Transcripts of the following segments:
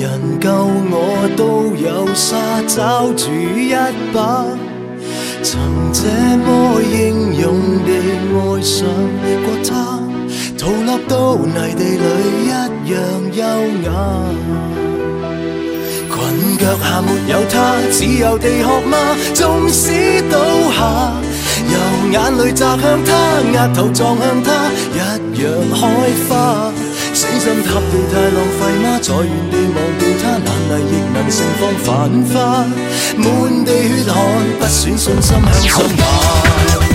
人救我，都有沙找住一把。曾这么英勇地愛上過他，逃落到泥地裏一樣優雅。裙腳下沒有他，只有地殼嗎？縱使倒下，由眼淚擲向他，額頭撞向他，一樣開花。死心塌地太浪費嗎？在原地忘掉他，爛泥亦能盛放繁花。滿地血汗，不選信心向上爬。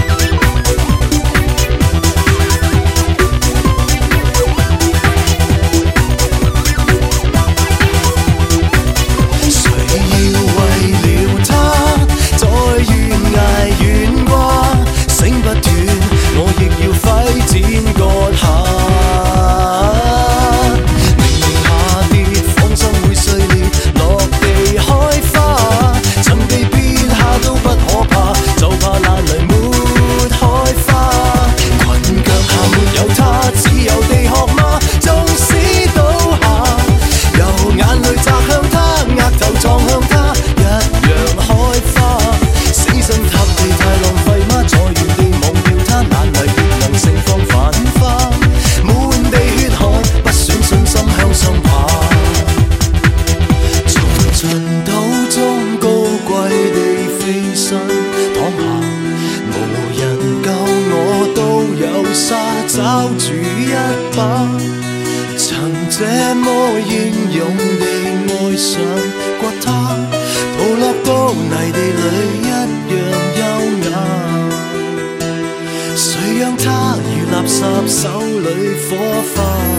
找住一把，曾這麼英勇地愛上過他，逃落到泥地裏一樣優雅。誰讓他如垃圾手裏火花？